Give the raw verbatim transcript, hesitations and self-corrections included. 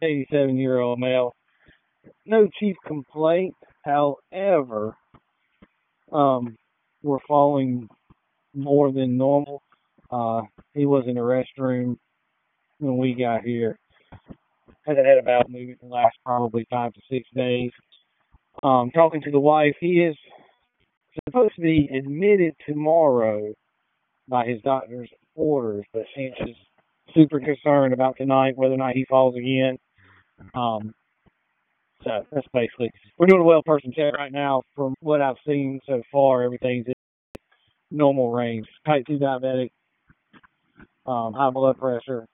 eighty-seven-year-old male. No chief complaint. However, um, we're falling more than normal. Uh, he was in the restroom when we got here. Hasn't had a bowel movement in the last probably five to six days. Um, talking to the wife, he is supposed to be admitted tomorrow by his doctor's orders, but she's just super concerned about tonight, whether or not he falls again. Um, so that's basically, we're doing a well person check right now. From what I've seen so far, everything's in normal range. Type two diabetic, um, high blood pressure,